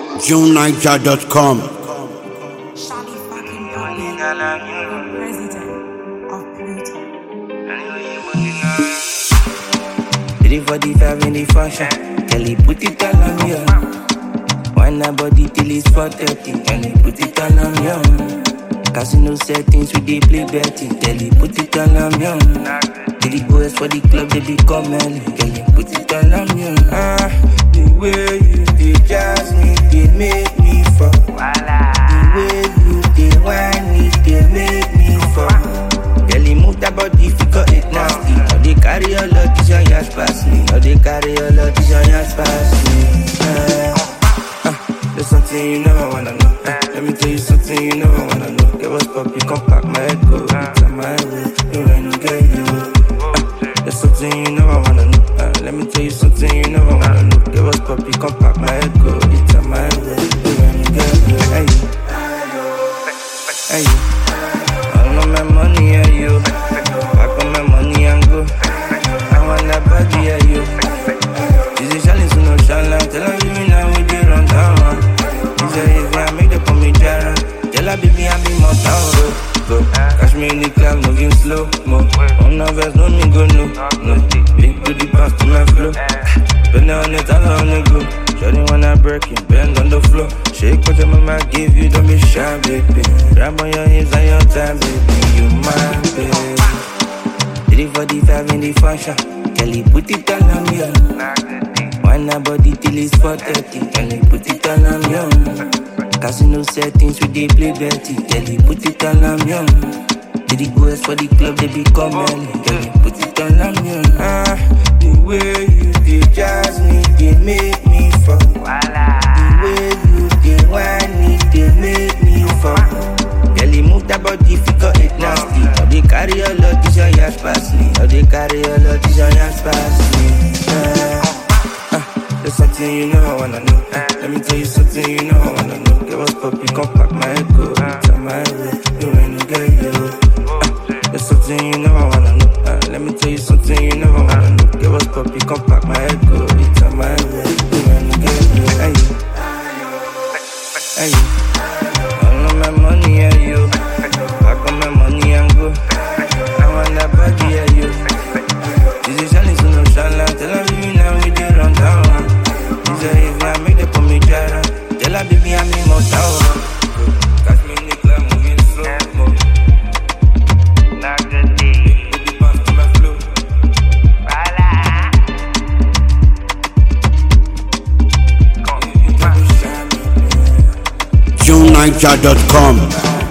JuneNiger.com. Shawty fucking Bobby, president of Pluto. 345 in the function. Kelly put it all on me. Wine her body till it's 4:30. Kelly put it all on me. Casino settings we dey play betting. Kelly put it all on me. Till the boys for the club they become early. Kelly put it all on me. The way you dey jazz me, they make me fall. The way you dey whine me, they make me fall. Kelly move that body, figure it nasty. Now they carry all of this on your pass me. Now they carry all of this on your pass me. There's something you know I wanna know. Let me tell you something you know I wanna know. Get what's poppin', come pack my head, go. Tell my way, you ain't get you. There's something you know I wanna know. Let me tell you something you know I wanna know. Get what's poppin', come pack my head, go. Tell my way, you ain't get you. Hey, hey. All of my money at you. Pack on my money and go. I want that body at you. This is challenge to no shala. Tell her you now we dey run down. He say if I make the come me jara. Tell her baby I be more down. Go, catch me in the club moving slow mo. On the verse no me go no. Big to the pass to my flow. Bend on it all on the go. Shawty wanna break it, bend on the floor. Shake what your mama give you, don't be shy, baby. Grab on your hips and your time, baby. You my baby. 345 in the function. Kelly put it all on me. Wine her body till it's 4:30. Kelly put it all on me. Casino settings we dey play betting. Kelly put it all on me. Till the boys for the club they become early. Kelly put it all on me. The way you dey jazz me, they make me fall. The way you dey whine me, they make me fall. Kelly move that body, figure it nasty. Now they carry all of this on your pass me. Now they carry all of this on your pass me. There's something you know I wanna know. Let me tell you something you know I wanna know. Get what's poppin', come pack my head, go. Tell my way, you ain't get you. There's something you know I wanna know. Let me tell you something you know I wanna know. Get what's poppin', come pack my head, go. Tell my way, you ain't get you. Hey, hey. All of my money at you. Pack on my money and go. I want that body at you. This is challenge to no shala. Tell her you now we dey run down. He say if I make the come me jara. Tell her baby I'm in more town. Catch me in the club moving slow mo. Not good day. Baby pass to my flow. JuneNiger.com.